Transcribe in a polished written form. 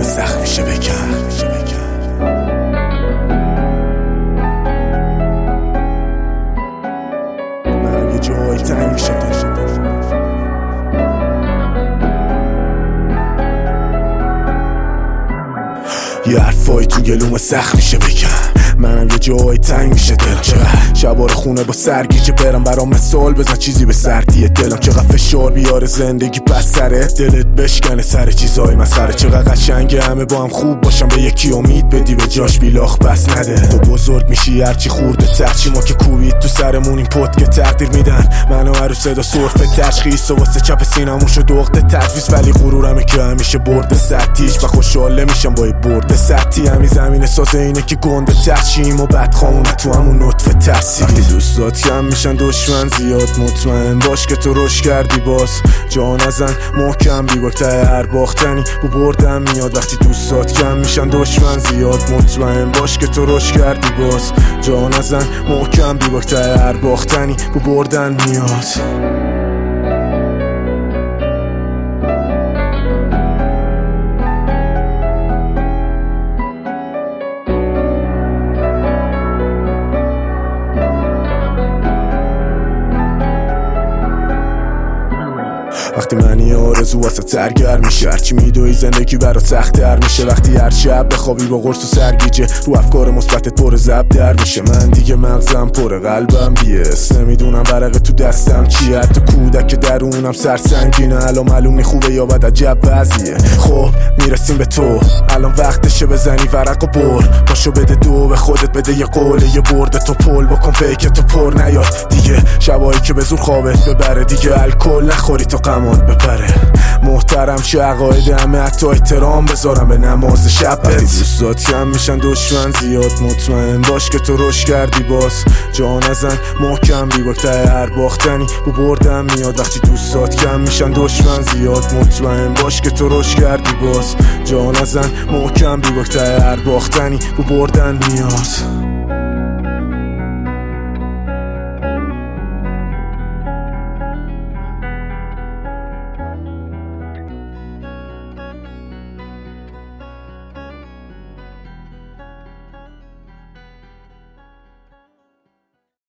سخت میشه بکن. من یه جای تنگ میشه یه حرفایی تو گلوم سخت میشه بکن. منم یه جای تنگ میشه دلم. چقدر شبار خونه با سرگیجه برم برام مثال بزن چیزی به سردی دلم. چقدر فشار بیاره زندگی پس سره دلت بشکنه سر چیزای مسخره. چقدر قشنگه همه با هم خوب باشم به یکی امید بدی به جاش بیلاخ بس نده. تو بزرگ میشی هرچی خورده تر چی ما که کوبید تو سرمون این پت که تقدیر میدن منو هر صدا سرفه تشخیص و واسه چپ سینمون شد عقده تجویز. ولی غرورمه که همیشه برده سطحیش و خوشحال نمیشم با برده سطحی. همین زمین ساز اینه که گنده ترشیم و بعد خامونه تو همون نطفه ترسی. وقتی دوستات کم میشن دشمن زیاد مطمئن باش که تو رشد کردی باز جان نزن محکم بیباک ته هر باختنی با بردن میاد. وقتی دوستات کم میشن دشمن زیاد مطمئن باش که تو رشد کردی باز جان نزن محکم بیباک ته هر باختنی با بردن میاد. وقتی منی آرزو واسه سرگرم میشه هرچی میدوی زندگی برات سخت‌تر میشه. وقتی هر شب بخوابی با قرص و سرگیجه رو افکار مثبتت پر زب در میشه. من دیگه مغزم پر قلبم بیس نمیدونم ورقه تو دستم چیه. حتی کودک درونم سرسنگینه الان معلوم خوبه یا بد عجب وضعیه. خب میرسیم به تو الان وقتشه بزنی ورق و بر پاشو بده دو به خودت بده یه قوله یه برده تو پل بکن پیک تو پر نیاد دیگه. شبایی که به زور خوابت ببره دیگه الکل نخوری تو قمان بپره. محترم شه عقاید همه حتی احترام بذارم به نماز شبت. وقتی دوستات کم میشن دشمن زیاد مطمئن باش که تو رشد کردی باز جان نزن محکم بیباک ته هر باختنی با بردن میاد. وقتی دوستات کم میشن دشمن زیاد مطمئن باش که تو رشد کردی باز جان نزن محکم بیباک ته هر باختنی با بردن میاد.